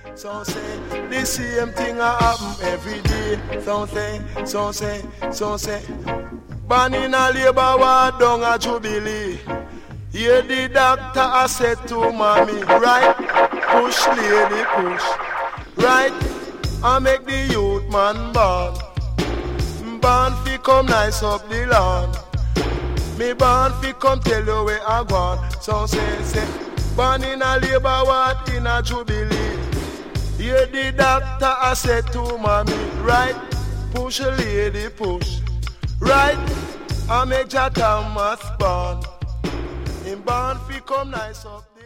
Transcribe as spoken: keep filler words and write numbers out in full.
So say, the same thing a happen every day. So say, so say, so say, born in a labor ward down a Jubilee. Here the doctor a said to mommy, right, push lady push, right, I make the youth man born. Born fi come nice up the lawn. Me born fi come tell you where I gone. So say, say, born in a labor ward in a Jubilee. Here the doctor I said to mommy, right, push a lady push, right, I make Jah Thomas born. Him born fi come nice up.